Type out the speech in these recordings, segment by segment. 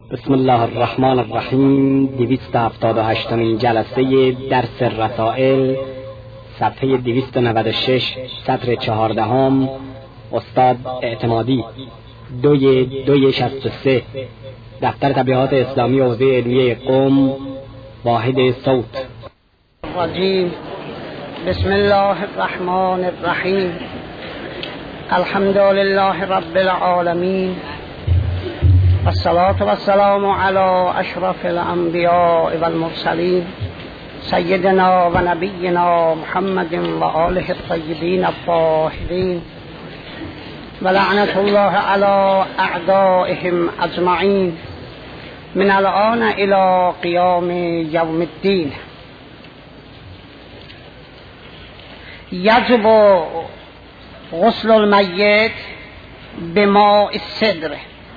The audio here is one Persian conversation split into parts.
بسم الله الرحمن الرحیم. 278 جلسه درس رسائل، صفحه 296، سطر 14. استاد اعتمادی، 263، دفتر تبلیغات اسلامی حوزه علمیه قم، واحد صوت. رجیم. بسم الله الرحمن الرحیم. الحمد لله رب العالمین، والصلاة والسلام على اشرف الانبیاء والمرسلین، سیدنا و نبینا محمد و آله الطیبین الطاهرین، و لعنت الله على اعدائهم اجمعین من الآن الى قیام یوم الدین. یجب غسل المیت بماء السدر.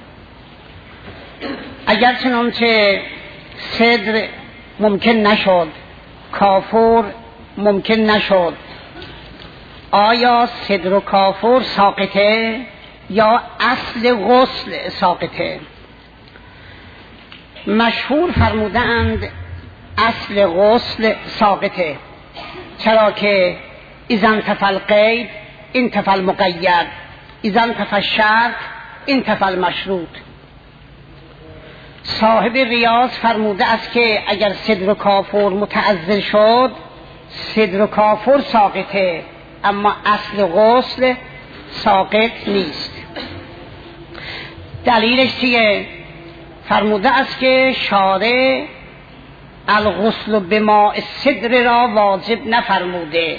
اگر چنانچه سدر ممکن نشد، کافور ممکن نشد، آیا سدر و کافور ساقطه یا اصل غسل ساقطه؟ مشهور فرمودند اصل غسل ساقطه، چرا که اذا انتفى القید انتفى المقید، اذا انتفى الشرط انتفى المشروط. صاحب ریاض فرموده است که اگر صدر و کافور متعذر شد، صدر و کافور ساقطه، اما اصل غسل ساقط نیست. دلیلش چیه؟ فرموده است که شارع الغسل بماء السدر را واجب نفرموده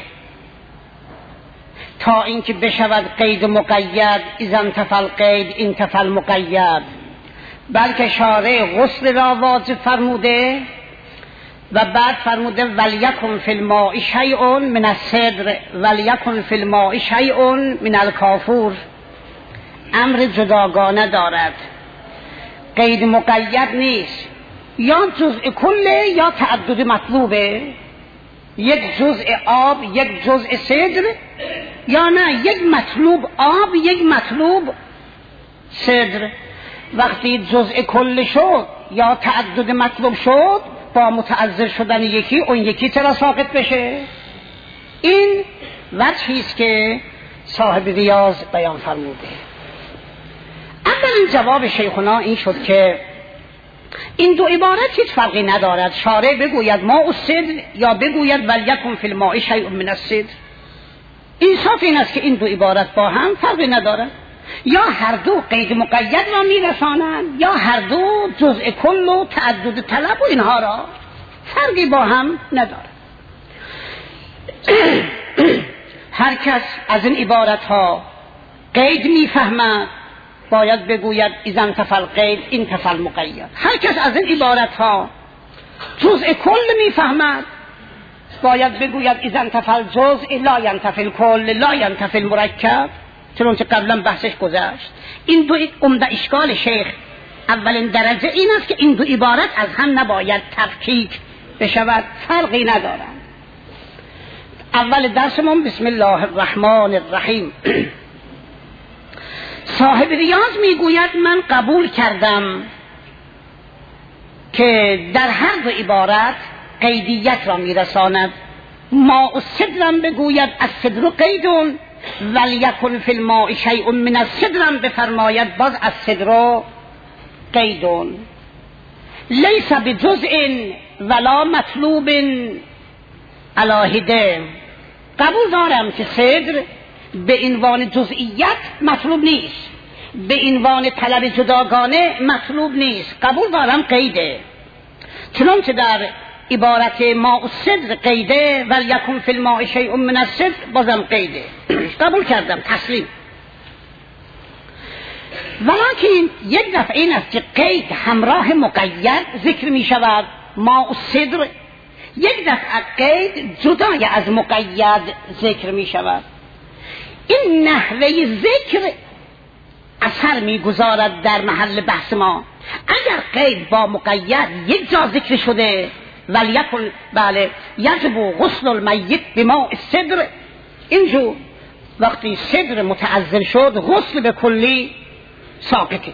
تا اینکه بشود قید مقید، اذا انتفى القید انتفى المقید، بلکه شارع غسل را واجب فرموده و بعد فرموده ولیکن فی الماء شیء من السدر ولیکن فی الماء شیء من الکافور. امر جداگانه دارد، قید مقید نیست، یا جزء کله یا تعدد مطلوبه، یک جزء آب یک جزء سدر، یا نه یک مطلوب آب یک مطلوب سدر. وقتی جزء کل شد یا تعدد مطلوب شد، با متعذر شدن یکی اون یکی چرا ساقط بشه؟ این وجهی است که صاحب ریاض بیان فرموده. اولین جواب شیخنا این شد که این دو عبارت هیچ فرقی ندارد، شارع بگوید ماء السدر یا بگوید ولیکن فی الماء شیء من السدر. انصاف این است که این دو عبارت با هم فرقی ندارد، یا هر دو قید مقید را میرسانند یا هر دو جزء کل و تعدد طلب و اینها را، فرقی با هم ندارد. هر کس از این عبارت ها قید میفهمد باید بگوید اذا انتفى القید انتفى المقید. هر کس از این عبارت ها جزء کل میفهمد باید بگوید اذا انتفى الجزء لا ينتفي الكل لا ينتفي المرکب، چنانچه قبلا بحثش گذشت. این دو عمده اشکال شیخ اولین درجه این است که این دو عبارت از هم نباید تفکیک بشود، فرقی ندارند. اول درسمون بسم الله الرحمن الرحیم. صاحب ریاض میگوید من قبول کردم که در هر دو عبارت قیدیت را میرساند. ماء السدرم بگوید السدر قیدون، ولیکن فی الماء شیء من السدرم بفرماید باز السدر قیدون، لیس بجزء ولا مطلوب علاهده. قبول دارم که صدر به عنوان جزئیت مطلوب نیست، به عنوان طلب جداگانه مطلوب نیست، قبول دارم قیده، چنانچه در عبارت ماء السدر قیده ولیکن فی الماء شیء من السدر بازم قیده، قبول کردم، تسلیم. ولیکن یک دفعه این است که قید همراه مقید ذکر می شود، ماء السدر، یک دفعه قید جدای از مقید ذکر می شود. این نحوه ذکر اثر می گذارد در محل بحث ما. اگر قید با مقید یک جا ذکر شده ولیکن بله یجب غسل المیت بماء السدر، اینجور وقتی صدر متعذر شد غسل به کلی ساقطه.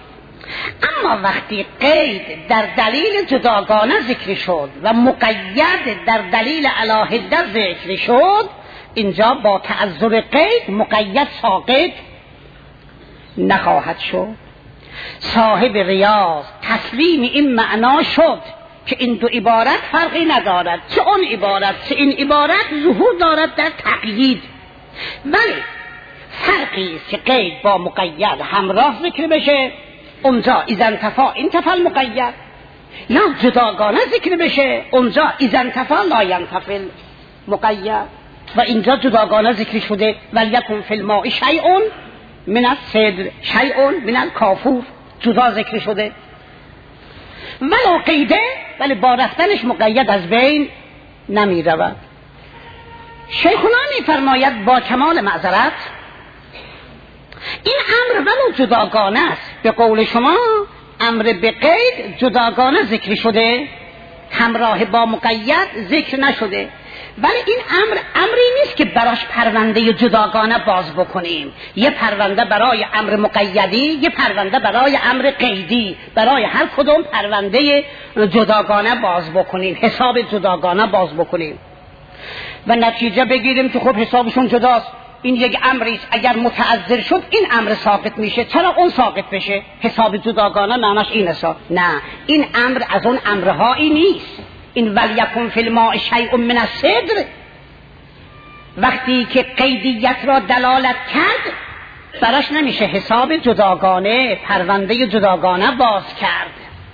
اما وقتی قید در دلیل جداگانه ذکر شد و مقید در دلیل علاهده ذکر شد، اینجا با تعذر قید مقید ساقط نخواهد شد. صاحب ریاض تسلیم این معنا شد که این دو عبارت فرقی ندارد، چه اون عبارت چه این عبارت ظهور دارد در تقیید، ولی فرقی است که قید با مقید همراه ذکر بشه، اونجا اذا انتفى انتفى المقید، یا جداگانه ذکر بشه، اونجا اذا انتفى لا ينتفی المقید، و اینجا جداگانه ذکر شده ولیکن فی الماء شیء من الصدر شیء من الکافور، جدا ذکر شده ولو قیده، ولی با رفتنش مقید از بین نمی رود. شیخنا می فرماید با کمال معذرت این امر ولو جداگانه است، به قول شما امر به قید جداگانه ذکر شده، همراه با مقید ذکر نشده، ولی این امری نیست که براش پرونده جداگانه باز بکنیم، یه پرونده برای امر مقیدی، یه پرونده برای امر قیدی، برای هر کدوم پرونده جداگانه باز بکنیم، حساب جداگانه باز بکنیم و نتیجه بگیریم که خب حسابشون جداست، این یک امری است، اگر متعذر شد این امر ساقط میشه، چرا اون ساقط بشه؟ حساب جداگانه معناش این است. نه، این امر از اون امرهایی نیست. این ولیکن فی الماء شیء من الصدر وقتی که قیدیت را دلالت کرد براش نمیشه حساب جداگانه، پرونده جداگانه باز کرد.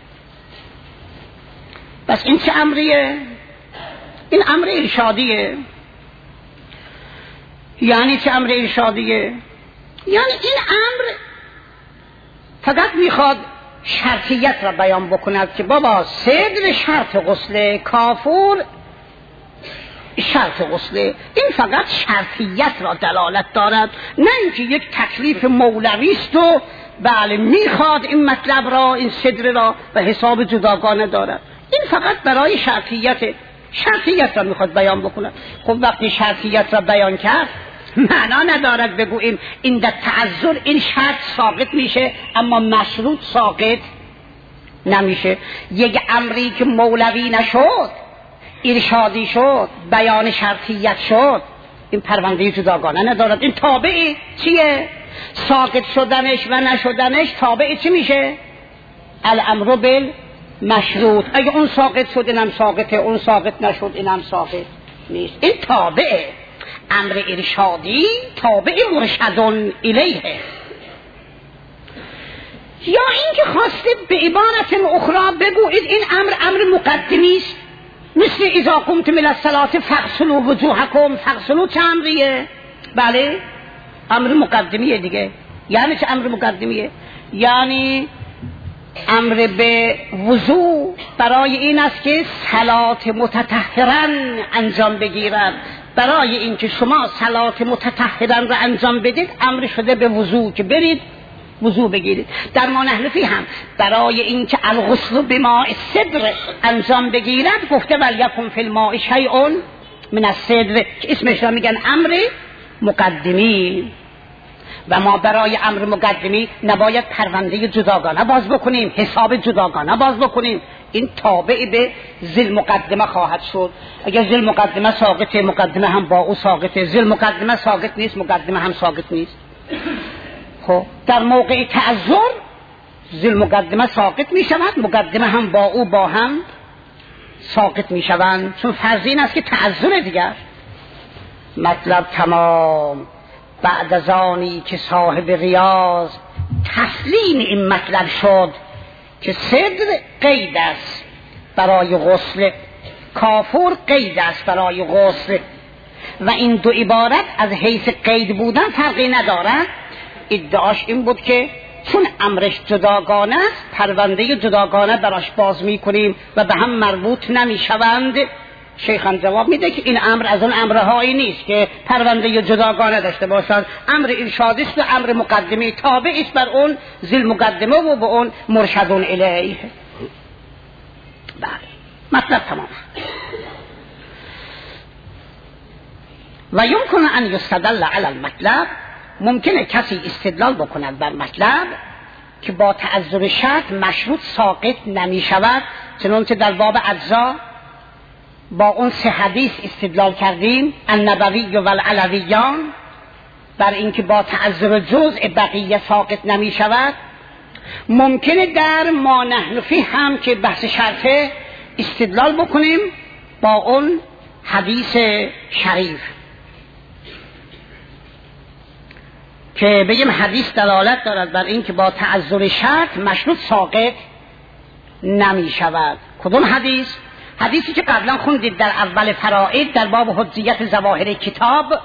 بس این چه امریه؟ این امر ارشادیه. یعنی چه امر ارشادیه؟ یعنی این امر فقط میخواد شرطیت را بیان بکند که بابا صدر شرط غسل، کافور شرط غسل، این فقط شرطیت را دلالت دارد، نه اینکه یک تکلیف مولوی است و بله میخواد این مطلب را، این صدر را به حساب جداگانه دارد. این فقط برای شرطیت را میخواد بیان بکند. خب وقتی شرطیت را بیان کرد معنا ندارد بگوییم این در تعذر این شرط ساقط میشه اما مشروط ساقط نمیشه. یک امری که مولوی نشد، ارشادی شد، بیان شرطیت شد، این پرونده جداگانه ندارد. این تابع چیه؟ ساقط شدنش و نشدنش تابع چی میشه؟ الامر بالمشروط. اگه اون ساقط شد اینم ساقطه، اون ساقط نشد اینم ساقط نیست. این تابعه. امر ارشادی تابع مرشدون الیه. یا اینکه خواسته به عبارت اخرى بگوید این امر مقدمی است، مثل اذا قمتم الی الصلاة فاغسلوا وجوهکم. فاغسلوا چه امریه؟ بله امر مقدمیه دیگه. یعنی چه امر مقدمیه؟ یعنی امر به وضو برای این است که صلات متطهرا انجام بگیرد. برای اینکه شما صلات متطهرا را انجام بدید امر شده به وضو که برید وضو بگیرید. در ما نحنفی هم برای اینکه الغسل بماء الصدر انجام بگیرد گفته ولیکن فی الماء شیء من الصدر که اسمش را میگن امر مقدمی. و ما برای امر مقدمی نباید پرونده جداگانه باز بکنیم، حساب جداگانه باز بکنیم. این تابع به ذل مقدمه خواهد شد. اگر ذل مقدمه ساقطه، مقدمه هم با او ساقطه. ذل مقدمه ساقط نیست، مقدمه هم ساقط نیست. خب در موقع تعذر ذل مقدمه ساقط می شود، مقدمه هم با او با هم ساقط می شوند، چون فرض این است که تعذر دیگر. مطلب تمام. بعد از آنی که صاحب ریاض تسلیم این مطلب شد که صدر قید است برای غسل، کافور قید است برای غسل و این دو عبارت از حیث قید بودن فرقی ندارد، ادعاش این بود که چون امرش جداگانه است پرونده جداگانه براش باز می کنیم و به هم مربوط نمی شوند. شیخان جواب میده که این امر از اون امرهایی نیست که پرونده جداگانه داشته باشند. امر ارشادی است و امر مقدمی تابع است بر اون ذل مقدمه و به اون مرشدون الیه. بله مطلب تمام. و یمکن ان یستدل علی المطلب، ممکنه کسی استدلال بکند بر مطلب که با تعذر شرط مشروط ساقط نمی شود، چنانچه در باب اجزا با اون 3 حدیث استدلال کردیم، النبوی و العلویان، بر اینکه با تعذر جزء بقیه ساقط نمی شود. ممکنه در ما نحن فیه هم که بحث شرطه استدلال بکنیم با اون حدیث شریف که بگیم حدیث دلالت دارد بر اینکه با تعذر شرط مشروط ساقط نمی شود. کدوم حدیث؟ حدیثی که قبلا خوندید در اول فرائض در باب حجیت ظواهر کتاب،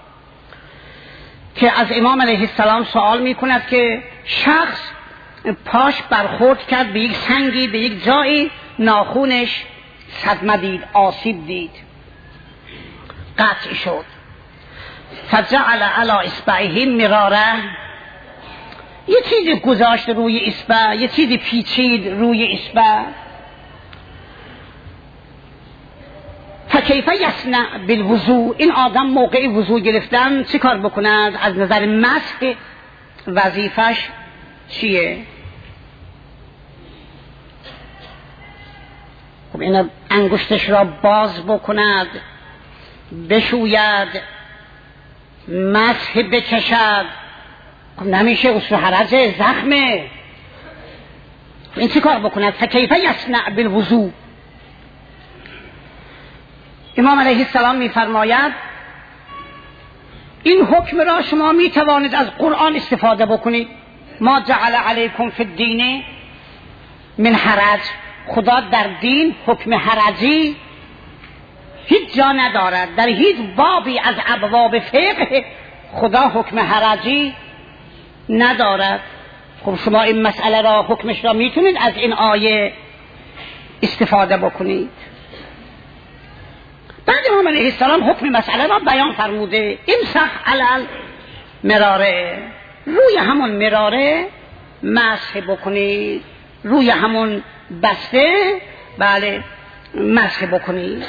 که از امام علیه السلام سوال می کند که شخص پاش برخورد کرد به یک سنگی، به یک جایی، ناخونش صدمه دید، آسیب دید، قطع شد. فجعل علی اصبعه مراره، یه چیزی گذاشت روی اصبع، یه چیزی پیچید روی اصبع. فکیف یصنع بالوضوء، این آدم موقع وضوء گرفتن چی کار بکند؟ از نظر مسح وظیفش چیه؟ خب این انگشتش را باز بکند، بشوید، مسح بکشد. خب نمیشه، اصل حرج زخمه. این چی کار بکند؟ فکیف یصنع بالوضوء. امام علیه السلام میفرماید این حکم را شما میتوانید از قرآن استفاده بکنید. ما جعل علیکم فی الدین من حرج، خدا در دین حکم حرجی هیچ جا ندارد. در هیچ بابی از ابواب فقه خدا حکم حرجی ندارد. خب شما این مسئله را، حکمش را میتونید از این آیه استفاده بکنید. بعد امام علیه السلام حکم مسئله را بیان فرموده، امسح علی المراره، روی همون مراره مسح بکنید، روی همون بسته بله مسح بکنید.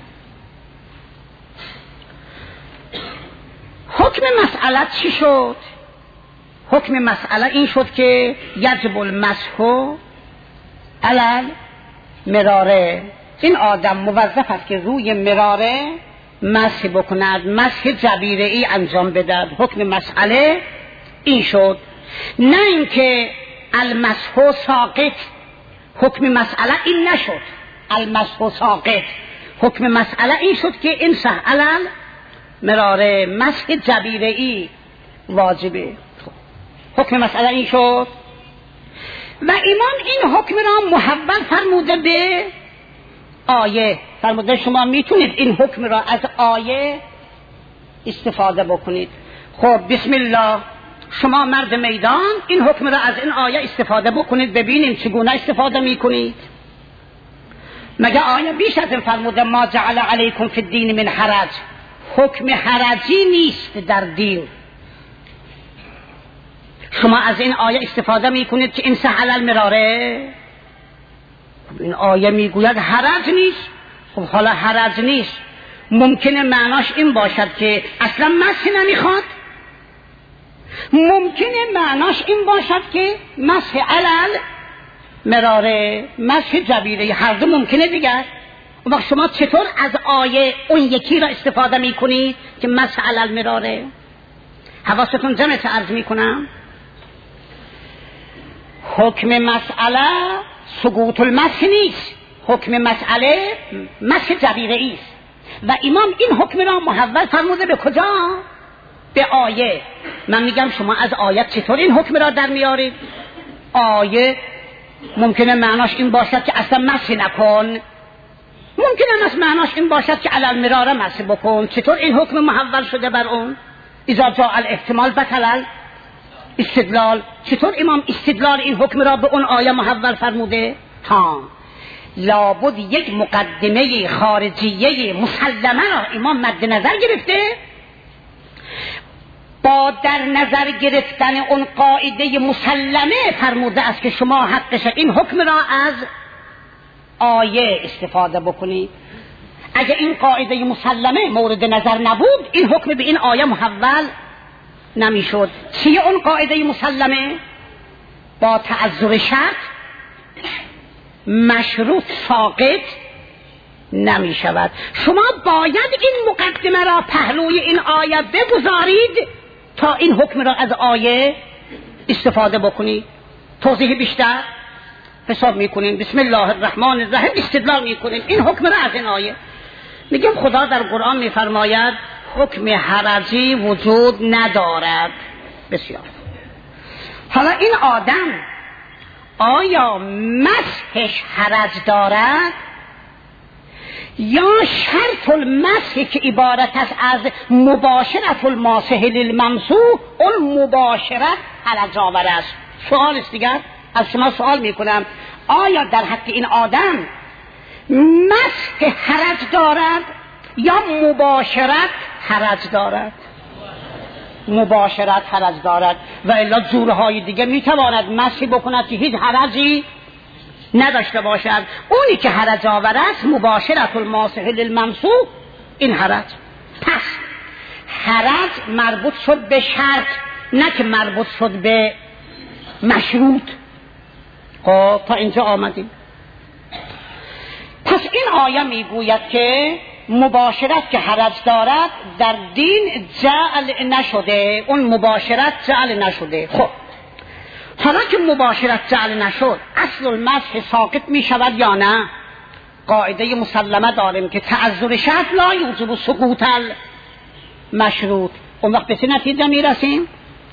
حکم مسئله چی شد؟ حکم مسئله این شد که یجب المسح علی المراره، این آدم موظف است که روی مراره مسح بکند، مسح جبیره ای انجام بدهد. حکم مسئله این شد، نه اینکه المسح ساقط. حکم مسئله این نشد المسح ساقط، حکم مسئله این شد که امسح علی المراره، مسح جبیره ای واجبه. حکم مسئله این شد و امام این حکم را محول فرموده به آیه. فرموده شما میتونید این حکم را از آیه استفاده بکنید. خب بسم الله، شما مرد میدان این حکم را از این آیه استفاده بکنید، ببینیم چگونه استفاده میکنید. مگه آیه بیش از این فرموده ما جعل علیکم فی الدین من حرج؟ حکم حرجی نیست در دین. شما از این آیه استفاده میکنید که امسح علی المراره. این آیه میگوید حرج نیست. خب حالا حرج نیست، ممکنه معناش این باشد که اصلا مسح نمیخواد، ممکنه معناش این باشد که مسح علی المراره، مسح جبیره، هر دو ممکنه دیگر. اما شما چطور از آیه اون یکی را استفاده میکنید که مسح علی المراره؟ حواستون جمع عرض میکنم. حکم مسئله سقوط المسح نیست، حکم مسئله مسح جبیره ایست و امام این حکم را محول فرموده به کجا؟ به آیه. من میگم شما از آیه چطور این حکم را در میارید؟ آیه ممکنه معناش این باشد که اصلا مسح نکن، ممکنه از معناش این باشد که علی المراره مسح بکن. چطور این حکم محول شده بر اون؟ اذا جاء الاحتمال بطل استدلال. چطور امام استدلال این حکم را به اون آیه محول فرموده؟ لابد یک مقدمه خارجیه مسلمه را امام مد نظر گرفته، با در نظر گرفتن اون قاعده مسلمه فرموده است که شما حقش این حکم را از آیه استفاده بکنید. اگه این قاعده مسلمه مورد نظر نبود این حکم به این آیه محول نمیشد. چیه اون قاعده مسلمه؟ با تعذر شرط مشروط ساقط نمی شود. شما باید این مقدمه را پهلوی این آیه بگذارید تا این حکم را از آیه استفاده بکنید. توضیح بیشتر حساب میکنین، بسم الله الرحمن الرحیم استدلال میکنین این حکم را از این آیه. میگم خدا در قرآن میفرماید حکم حرجی وجود ندارد. بسیار. حالا این آدم آیا مسحش حرج دارد یا شرط المسح که عبارت است از مباشرت الماسح للممسوح اون مباشرت حرج آور است؟ سوال است دیگر. از شما سوال میکنم آیا در حق این آدم مسح حرج دارد یا مباشرت حرج دارد؟ مباشرت حرج دارد و الا جورهای دیگه میتواند مسح بکند که هیچ حرجی نداشته باشد. اونی که حرج آور است مباشرت الماسح للممسوح این حرج. پس حرج مربوط شد به شرط نه که مربوط شد به مشروط. خب تا اینجا آمدیم. پس این آیه میگوید که مباشرت که حرج دارد در دین جعل نشده، اون مباشرت جعل نشده. خب حالا که مباشرت جعل نشد اصل المسح ساقط می شود یا نه؟ قاعده مسلمه داریم که تعذر شرط لا یوجب سقوط المشروط. اون وقت به چه نتیجه می رسیم؟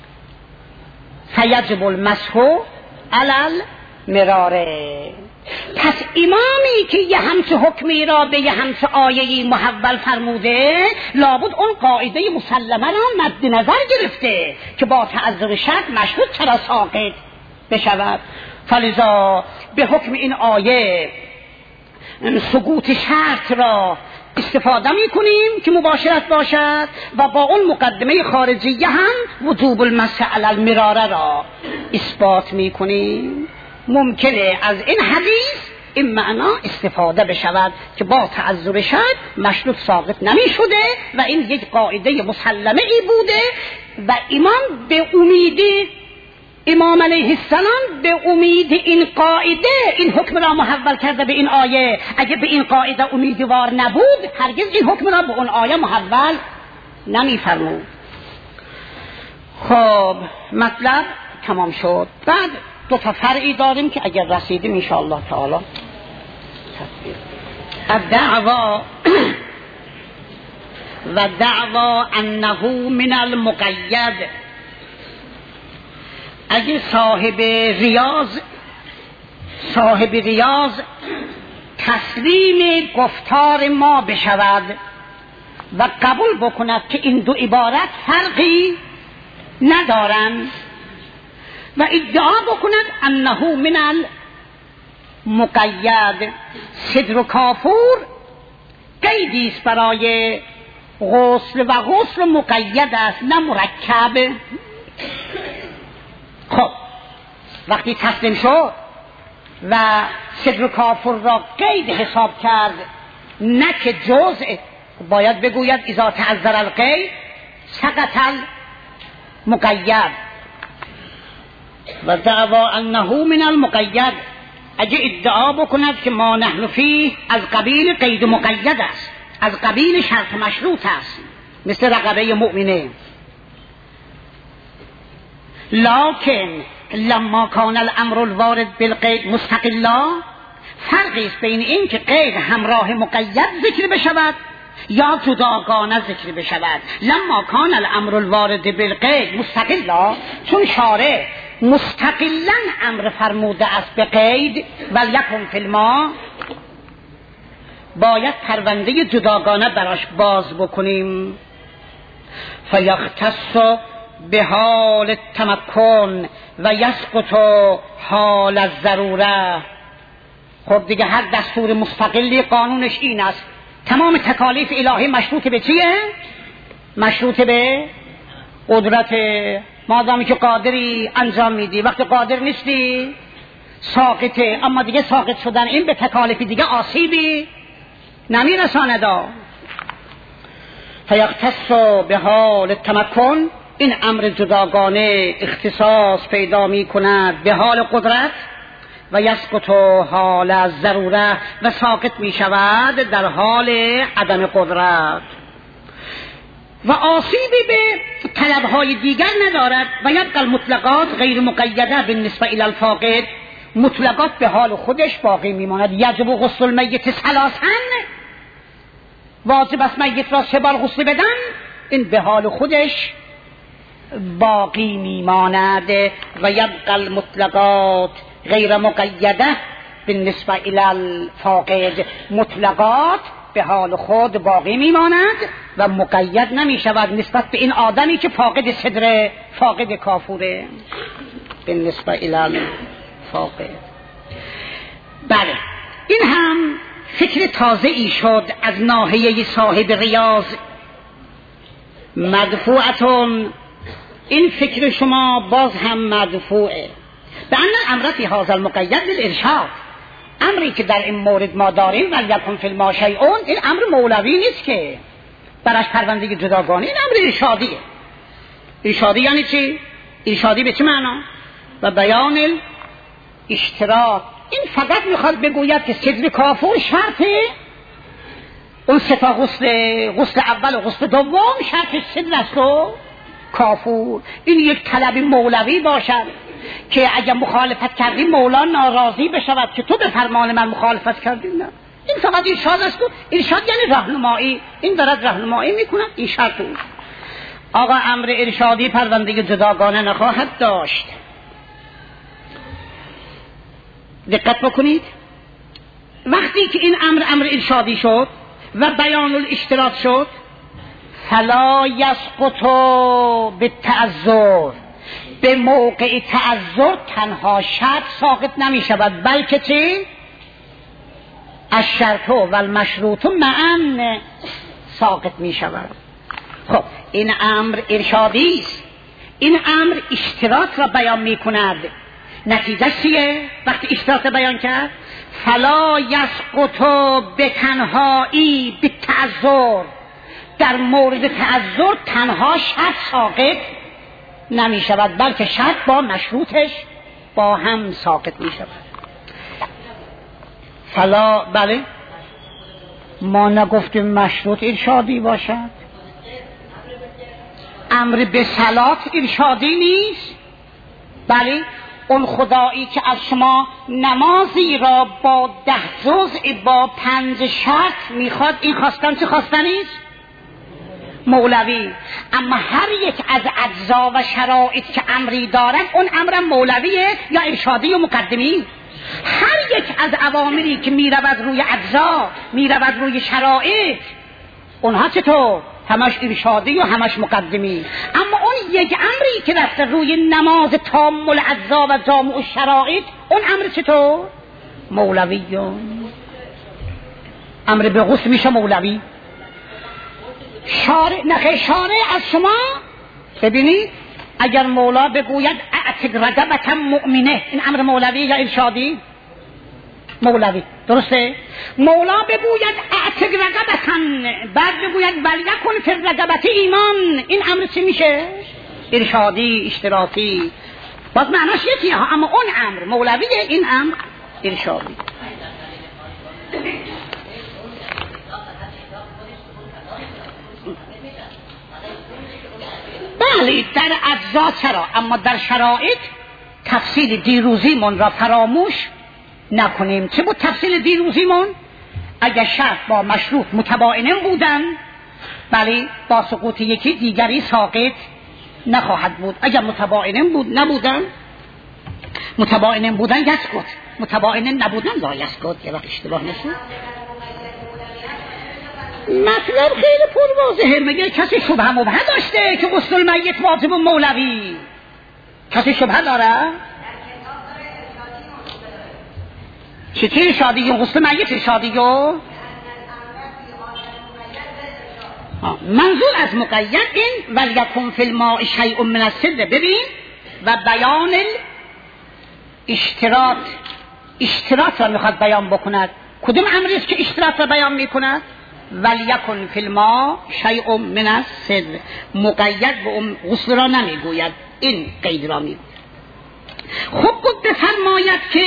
فیجب المسح علی المراره. پس امامی که یه همچه حکمی را به یه همچه آیهی محول فرموده لابد اون قاعده مسلمه را مد نظر گرفته که با تعذر شرط مشروط چرا ساقط بشود. فلذا به حکم این آیه سقوط شرط را استفاده می کنیم که مباشرت باشد و با اون مقدمه خارجیه هم وجوب المسح علی المراره را اثبات می کنیم. ممکنه از این حدیث این معنا استفاده بشود که با تعذر شرط مشروط ساقط نمی شده و این یک قاعده مسلمه ای بوده و امام علیه السلام به امید این قاعده این حکم را محول کرده به این آیه. اگه به این قاعده امیدوار نبود هرگز این حکم را به اون آیه محول نمی فرمود. خب مطلب تمام شد. بعد دو تا فرعی داریم که اگر رسیدیم انشاءالله تعالی الدعوا و دعوا انه من المقید. اگه صاحب ریاض تسلیم گفتار ما بشود و قبول بکند که این دو عبارت فرقی ندارند و ادعا بکند انه من المقید، صدر و کافور قیدی است برای غسل و غسل مقید است نه مرکب. خب وقتی تسلیم شد و صدر و کافور را قید حساب کرد نه که جزء، باید بگوید اذا تعذر القید سقط المقید و دعوا انه من المقید. اگه ادعا بکند که ما نحن فیه از قبیل قید مقید است، از قبیل شرط مشروط است، مثل رقبه مؤمنه. لکن لما کان الامر الوارد بالقید مستقلا، فرقی است بین این که قید همراه مقید ذکر بشود یا جداگانه ذکر بشود. لما کان الامر الوارد بالقید مستقلا، چون شارع مستقلا امر فرموده است به قید ولیکن فی الماء، باید پرونده جداگانه براش باز بکنیم. فیختص به حال التمکن و یسقط حال الضروره. خب دیگه هر دستور مستقلی قانونش این است تمام تکالیف الهی مشروط به چیه؟ مشروط به قدرت. مادامی که قادری انجام میدی، وقتی قادر نیستی ساقطه. اما دیگه ساقط شدن این به تکالیف دیگه آسیبی نمیرساند. فیختص به حال التمکن این امر جداگانه اختصاص پیدا می کند به حال قدرت و یسقط حال ضروره و ساقط می شود در حال عدم قدرت و آسیبی به طلبهای دیگر ندارد و یبقى المطلقات غیر مقیده بالنسبه الى الفاقد. مطلقات به حال خودش باقی میماند. یجب غسل المیت ثلاثا، واجب است میت را 3 بار غسل بدن، این به حال خودش باقی میماند. و یبقى المطلقات غیر مقیده بالنسبه الى الفاقد. مطلقات به حال خود باقی میماند و مقید نمی شود نسبت به این آدمی که فاقد صدره، فاقد کافوره. بالنسبه الى الفاقد. بله، این هم فکر تازه ای شد از ناحیه صاحب ریاض. مدفوعتون، این فکر شما باز هم مدفوعه به ان الامر فی هذا المقید بالارشاد. امری که در این مورد ما داریم ولیکن فی الماء شیء، این امر مولوی نیست که براش پرونده جداگانه، این امر ارشادیه. ارشادی یعنی چی؟ ارشادی به چه معنا؟ و بیان الاشتراط. این فقط میخواد بگوید که صدر کافور شرطه، اون 3 تا غسل اول و غسل دوم شرط صدر است و کافور. این یک طلب مولوی باشد که اگر مخالفت کردی مولا ناراضی بشود که تو به فرمان من مخالفت کردی. نه، این فقط ارشاد است. ارشاد یعنی راهنمایی، این دارد راهنمایی میکند، این شرط او. آقا امر ارشادی پرونده جداگانه نخواهد داشت. دقت بکنید، وقتی که این امر ارشادی شد و بیان الاشتراط شد، فلا یسقط بالتعذر، به موقع تعذر تنها شرط ساقط نمی شود، بلکه چی؟ الشرط و المشروط معا ساقط می شود. خب این امر ارشادی است، این امر اشتراط را بیان می کند. نتیجه چیه؟ وقتی اشتراط بیان کرد، فلا یسقط به تنهایی به تعذر، در مورد تعذر تنها شرط ساقط نمی شود، بلکه شرط با مشروطش با هم ساقط می شود. فلا، بله، ما نگفتیم مشروط ارشادی باشد. امر به صلات ارشادی نیست. بله، اون خدایی که از شما نمازی را با 10 جزء با 5 شرط میخواد، این خواستن چه خواستنیست؟ مولوی. اما هر یک از اجزا و شرایط که امری دارد، اون امرم مولویه یا ارشادی و مقدمی. هر یک از عواملی که میرود روی اجزا، میرود روی شرایط، اونها چطور؟ همش ارشادی و همش مقدمی. اما اون یک امری که رفته روی نماز تام الاجزا و جامع الشرایط، اون امر چطور؟ مولوی. امر به غسل میشه مولوی. شارع از شما ببینید، اگر مولا بگوید اعتق رقبة مؤمنه، این امر مولوی یا ارشادی؟ مولوی، درسته؟ مولا بگوید اعتق رقبة، بعد بگوید ولیکن فی الرقبة ایمان، این امر چی میشه؟ ارشادی، اشتراطی. باز معناش یکیه، اما اون امر مولویه، این امر ارشادی. بله، در اجزا چرا، اما در شرایط تفصیل دیروزی من را فراموش نکنیم. چه بود تفصیل دیروزی من؟ اگر شرط با مشروط متباینن بودن، بله، با سقوط یکی دیگری ساقط نخواهد بود. اگر متباینن نبودن، متباینن بودن یسقط، متباینن نبودن لا یسقط. یه وقت اشتباه نشد. مطلب خیلی پر واضحه. میگه کسی شبهه مبهه داشته که غسل المیت واجب مولوی؟ کسی شبهه داره؟ چه ارشادی؟ غسل میت ارشادی؟ منظور از مقید این ولیکن فی الماء شیء من السدر. ببین، و بیان اشتراط را میخواد بیان بکند. کدوم امری است که اشتراط را بیان میکند؟ ولیکن فی الماء شیء من السدر، مقید به اون غسل را نمیگوید، این قید را میگوید. خب خود بفرماید که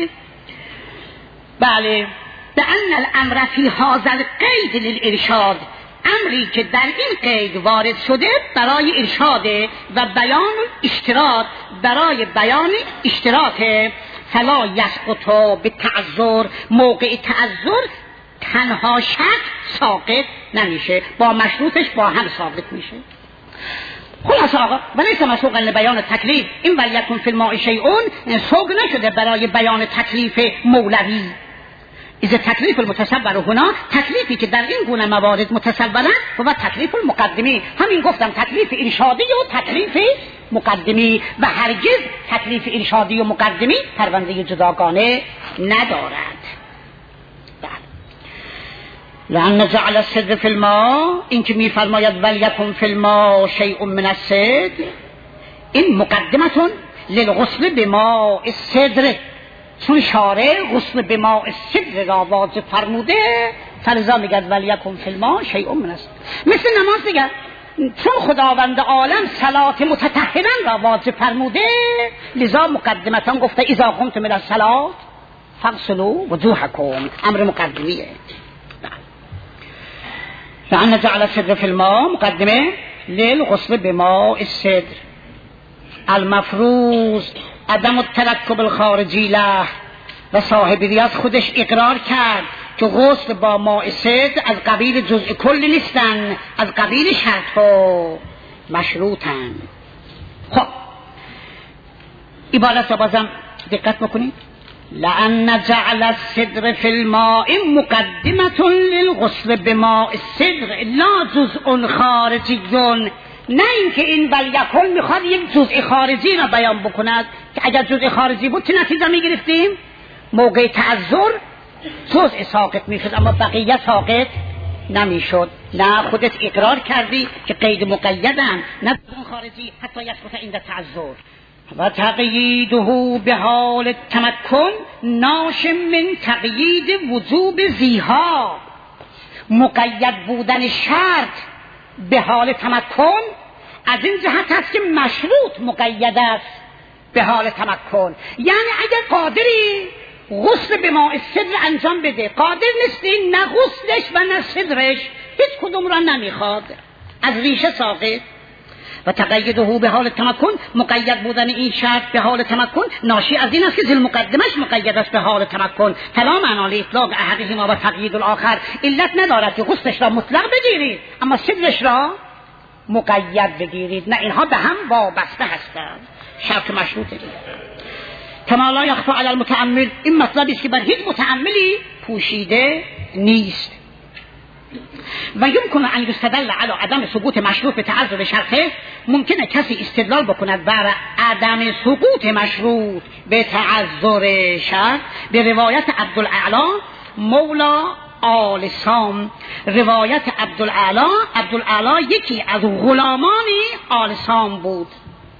بله بأن الامر فی هذا القید للارشاد، امری که در این قید وارد شده برای ارشاده و بیان اشتراط، برای بیان اشتراطه. فلا یسقط به تعذر، موقع تعذر تنها شک ساقط نمیشه، با مشروطش با هم ساقط میشه. خلاص آقا ولیس مسوقا لبیان تکلیف، این ولیکن فی الماء شیء سوق نشده برای بیان تکلیف مولوی. اذا تکلیف المتصور هنا، تکلیفی که در این گونه موارد متصورن و تکلیف المقدمی، همین گفتم تکلیف ارشادی و تکلیف مقدمی، و هرگز تکلیف ارشادی و مقدمی پرونده جداگانه ندارد. لأن جعل الصدر فی الماء، این که میفرماید ولیکن فی الماء شیء من الصدر، این مقدمتون للغسل بماء الصدر، چون شارع غسل بماء الصدر را واجب فرموده، فلذا میگد ولیکن فی الماء شیء من الصدر. مثل نماز میگد چون خداوند عالم صلات متطهرا را واجب فرموده، لذا مقدمتان گفته اذا قمتم الى الصلاة فاغسلوا وجوهکم، امر مقدمیه. لأن جعل الصدر في الماء مقدمه للغسل بماء الصدر. المفروض عدم الترکب الخارجی له، و صاحب ریاض خودش اقرار کرد که غسل با ماء صدر از قبیل جزء کل نیستن، از قبیل شرط و مشروطن. خب عبارت را بازم دقت بکنید. لأن جعل الصدر في الماء مقدمة للغسل بماء الصدر لا جزء خارجی، نه اینکه این ولیکن میخواد یک جزء خارجی را بیان بکند که اگر جزء خارجی بود چه نتیجه میگرفتیم؟ موقع تعذر جزء ساقط میشد اما بقیه ساقط نمیشد. نه خودت اقرار کردی که قید مقیدن، نه جزء خارجی حتی یسقط عند تعذر. و تقییده به حال تمکن ناشم من تقیید وجوب زیها، مقید بودن شرط به حال تمکن از این جهت است که مشروط مقید است به حال تمکن. یعنی اگر قادری غسل به ماء الصدر انجام بده، قادر نیستی، نه غسلش و نه صدرش هیچ کدوم را نمیخواد، از ریشه ساقط. و تقییده به حال تمکن، مقید بودن این شرط به حال تمکن ناشی از این است که ذل مقدمش مقید است به حال تمکن. فلا معنا لاطلاق احدهما و تقیید الاخر، علت ندارد که غسلش را مطلق بگیرید اما صدرش را مقید بگیرید، نه اینها به هم وابسته هستند، شرط مشروطه. کما لا یخفی علی المتأمل، این مطلبی است که بر هیچ متأملی پوشیده نیست. و یمکن ان یستدل علی عدم ثبوت مشروط به تعذر شرطه، ممکنه کسی استدلال بکند بر عدم ثبوت مشروط به تعذر شرط به روایت عبدالاعلی مولا آل سام. روایت عبدالاعلی یکی از غلامان آل سام بود.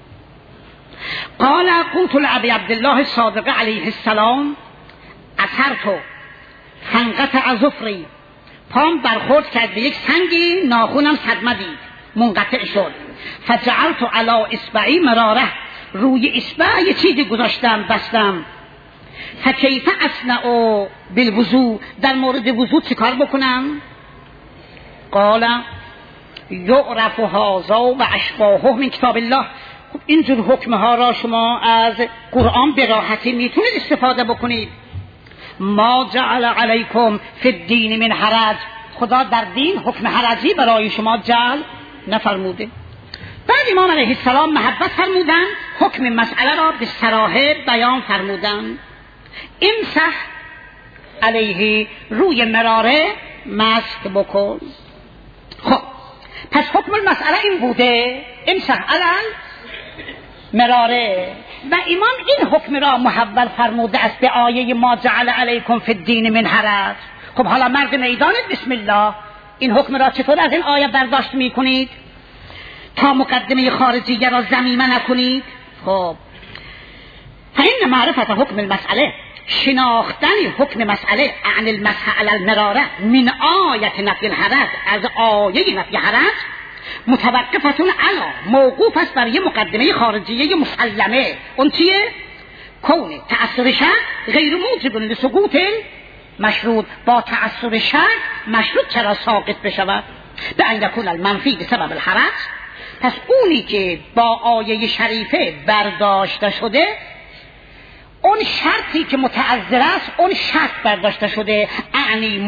قال قلت لأبي عبد الله الصادق علیه السلام اثرت فانقطع ظفری، پام برخورد کرد به یک سنگی، ناخونم صدمه دید، منقطع شد. فجعلت علی اصبعی مراره، روی اصبع یه چیزی گذاشتم بستم. فکیف اصنع بالوضوء، در مورد وضوء چیکار بکنم؟ قال یعرف هذا و اشباهه من کتاب الله. خب اینجور حکمها را شما از قرآن به راحتی میتونید استفاده بکنید. ما جعل علیکم فی الدین من حرج، خدا در دین حکم حرجی برای شما جعل نفرموده. بعد امام علیه السلام محبت فرمودن، حکم مسئله را به صراحه بیان فرمودن. امسح علیه، روی مراره مسح بکن. خب پس حکم المسئله این بوده، امسح علی مراره، و امام این حکم را محول فرموده است به آیه ما جعل علیکم فی الدین من حرج. خب حالا مرد میدانت بسم الله، این حکم را چطور از این آیه برداشت میکنید تا مقدمه خارجی را ضمیمه نکنید؟ خب فإن معرفت حکم المسئله شناختن حکم مسئله عن المسح علی المراره من آیت نفی الحرج، از آیه نفی حرج، متوقفتون علا، موقوف است بر یه مقدمه خارجیه مسلمه. اون چیه؟ کون تأثیر شرط غیر موجب لسقوط مشروط. با تأثیر شرط مشروط چرا ساقط بشود؟ به ان یکون المنفی بسبب الحرج. پس اونی که با آیه شریفه برداشته شده، اون شرطی که متعذر است، اون شرط برداشته شده، اعنی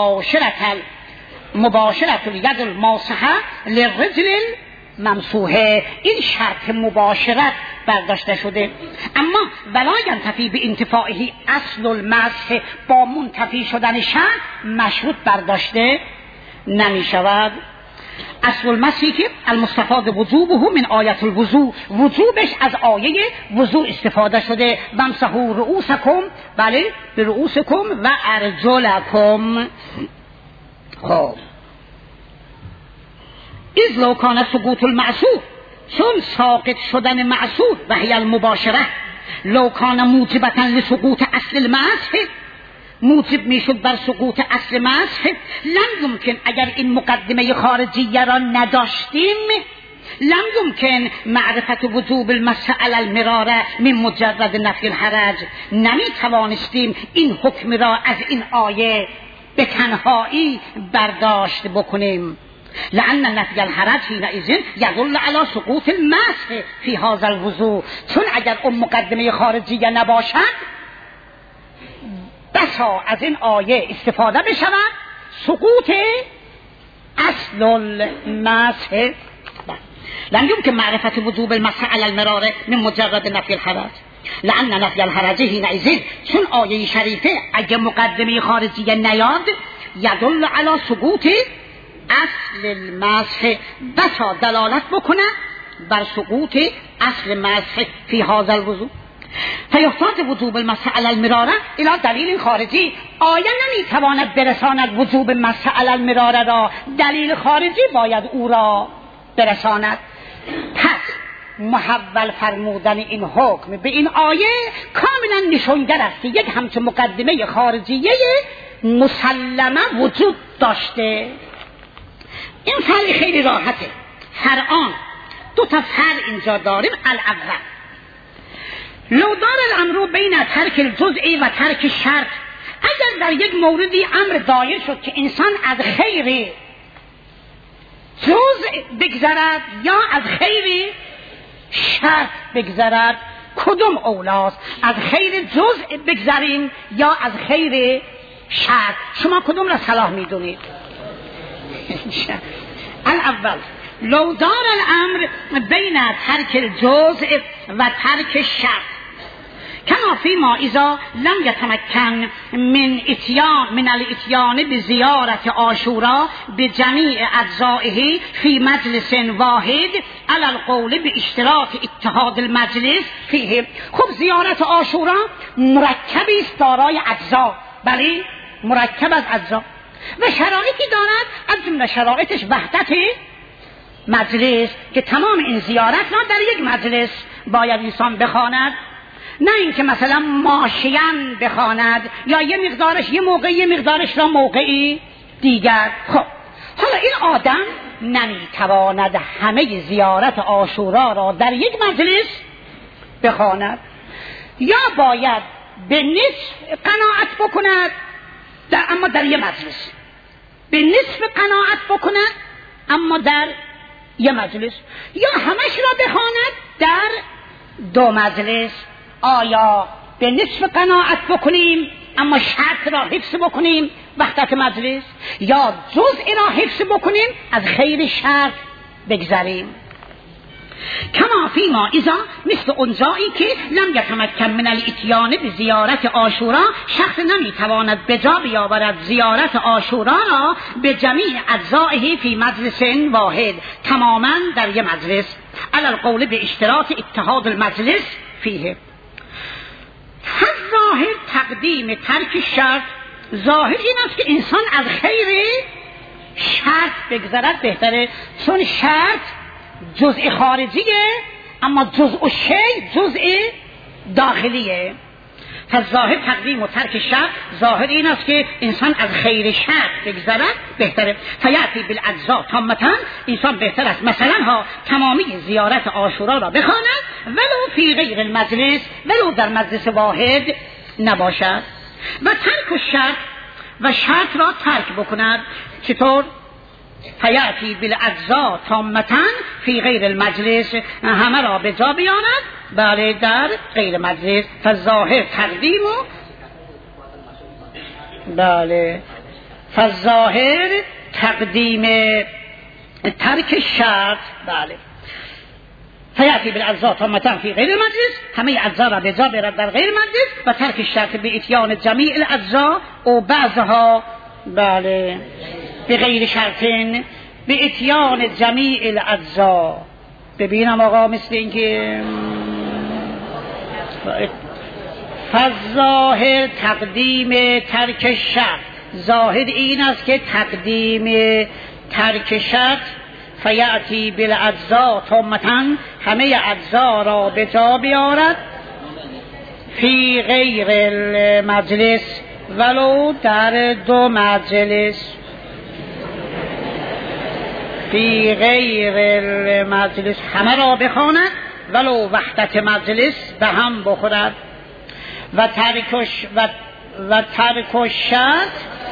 مباشرت الید الماسحه للرجل ممسوحه، این شرط مباشرت برداشته شده. اما ولا ینتفی به انتفاعه اصل المسح، با منتفی شدن شرط مشروط برداشته نمی شود. اصل المسحی که المستفاد وجوبه من آیت الوضوء، وجوبش از آیه وضوء استفاده شده. وامسحوا رؤوسکم، بله، به رؤوسکم و ارجلکم. خب اذ لو کان سقوط المعصور، چون ساقط شدن معصور و هی المباشره لو کان موجبتا لسقوط اصل المسح، موجب میشد بر سقوط اصل مسح، لم یمکن، اگر این مقدمه خارجیه را نداشتیم، لم یمکن معرفت وجوب المسح علی المراره من مجرد نفی الحرج، نمی توانستیم این حکم را از این آیه به تنهایی برداشت بکنیم. لأن نفی الحرج حینئذ یدل علی سقوط المسح فی هذا الوضوء، چون اگر اون مقدمه خارجیه نباشد بسا از این آیه استفاده بشود سقوط اصل المسح. لم یمکن معرفت وجوب المسح علی المراره من مجرد نفی الحرج، لأن نفی الحرج حینئذ، چون آیه شریفه اگه مقدمه خارجیه نیاد، یدل علی سقوط اصل المسح، بسا دلالت بکنه بر سقوط اصل مسح فی هذا الوضوء. فیفتاد وجوب المسح علی المراره الی دلیل خارجی، آیه نمیتواند برساند وجوب مسح علی المراره را، دلیل خارجی باید او را برساند. پس محول فرمودن این حکم به این آیه کاملا نشانگر است که یک همچون مقدمه خارجیه مسلمه وجود داشته. این فرق خیلی راحته. فرعان دو تا فرق اینجا داریم. الاول لو دار الامر بین ترک الجزئی و ترک شرط، اگر در یک موردی امر دایر شد که انسان از خیر جزء بگذرد یا از خیر شرط بگذرد، کدوم اولاست؟ از خیر جزء بگذریم یا از خیر شرط؟ شما کدوم را صلاح میدونید؟ الاول لو دار الامر بین ترک الجزء و ترک شرط، کما فیما اذا لم یتمکن من الاتیان بزیارت عاشورا بجمیع اجزائه فی مجلس واحد علی القول باشتراک اتحاد المجلس فیه. خب زیارت عاشورا مرکبی است دارای اجزا، بله مرکب از اجزا و شرایطی دارد، از جمله شرایطش وحدت مجلس، که تمام این زیارت را در یک مجلس باید انسان بخواند، نه اینکه مثلا ماشیان بخواند یا یه مقدارش یه موقعی یه مقدارش را موقعی دیگر. خب حالا این آدم نمیتواند همه زیارت عاشورا را در یک مجلس بخواند، یا باید به نصف قناعت بکند اما در یک مجلس، به نصف قناعت بکند اما در یک مجلس، یا همش را بخواند در دو مجلس. آیا به نصف قناعت بکنیم اما شرط را حفظ بکنیم وحدت مجلس، یا جزء را حفظ بکنیم از خیر شرط بگذاریم؟ کما فیما اذا، مثل اونجایی که لم یتمکن من الاتیان به زیارت عاشورا، شخص نمیتواند به جا بیاورد زیارت عاشورا را به جمیع اجزائه فی مجلس واحد، تماما در یک مجلس، علی القول به اشتراک اتحاد المجلس فیه. ظاهر تقدیم ترک شرط، ظاهر این است که انسان از خیر شرط بگذرد بهتره، چون شرط جزء خارجیه اما جزء شیء جزء داخلیه. فالظاهر تقدیم و ترک شر. ظاهر این است که انسان از خیر شر بگذرد بهتره. فیأتی بالاجزاء تامة، انسان بهتر است مثلا تمامی زیارت عاشورا را بخواند ولو فی غیر المجلس، ولو در مجلس واحد نباشد. و ترک الشر، و شرط را ترک بکند. چطور؟ فیأتی بالاجزاء تامة فی غیر المجلس، همه را به جا بیاند بله در غیر مجلس. فالظاهر تقدیم و بله فالظاهر تقدیم ترک شرط. بله فیأتی بالاجزاء تامة فی غیر المجلس، همه اجزا را به جا بیارد در غیر مجلس. و ترک شرط به اتیان جمیع الاجزاء و بعضها بله به غیر شرطین، به اتیان جمیع الاجزاء. ببینم آقا مثل این که فالظاهر تقدیم ترک شرط، ظاهر این است که تقدیم ترک شرط. فیأتی بالاجزاء تامة، همه اجزا را به جا بیارد فی غیر المجلس، ولو در دو مجلس. فی غیر المجلس، همه را بخواند ولو وحدت مجلس به هم بخورد. و ترک شرط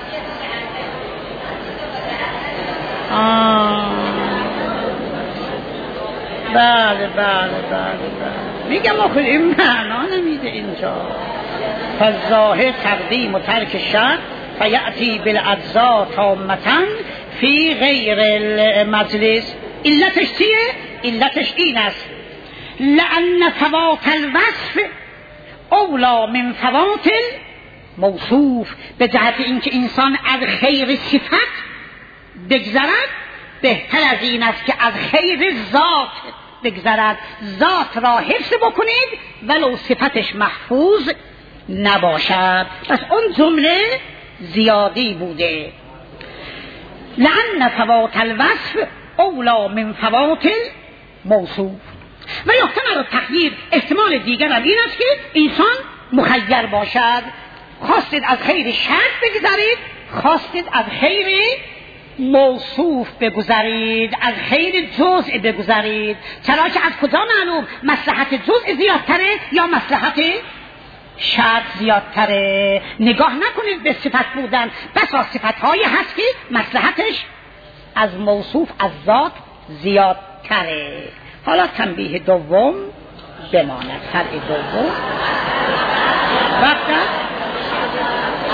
بله میگم آخه این معنا نمیده اینجا. فالظاهر تقدیم و ترک شرط. فیأتی بالاجزاء تامة فی غیر المجلس. علتش چیه؟ علتش این است لأن فوات الوصف اولا من فوات الموصوف، به جهت اینکه انسان از خیر صفت بگذرد بهتر از این است که از خیر ذات بگذرد. ذات را حفظ بکنید ولو صفتش محفوظ نباشد. پس اون جمله زیادی بوده. لأن فوات الوصف اولا من فوات الموصوف. و یحتمل التخییر، احتمال دیگر هم این است که انسان مخیر باشد. خواستید از خیر شرط بگذرید، خواستید از خیر موصوف بگذرید، از خیر جزء بگذرید. چرا که از کجا معلوم مصلحت جزء زیادتره یا مصلحت شرط زیادتره؟ نگاه نکنید به صفت بودن، بسا صفت‌هایی هست که مصلحتش از موصوف از ذات زیادتره. حالا تنبیه دوم بماند، فرع دوم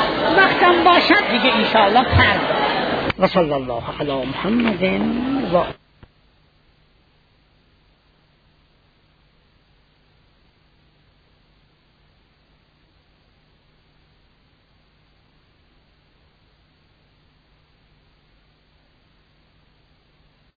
وقتم باشد دیگه انشاءالله فرد. و صلی الله علی محمد و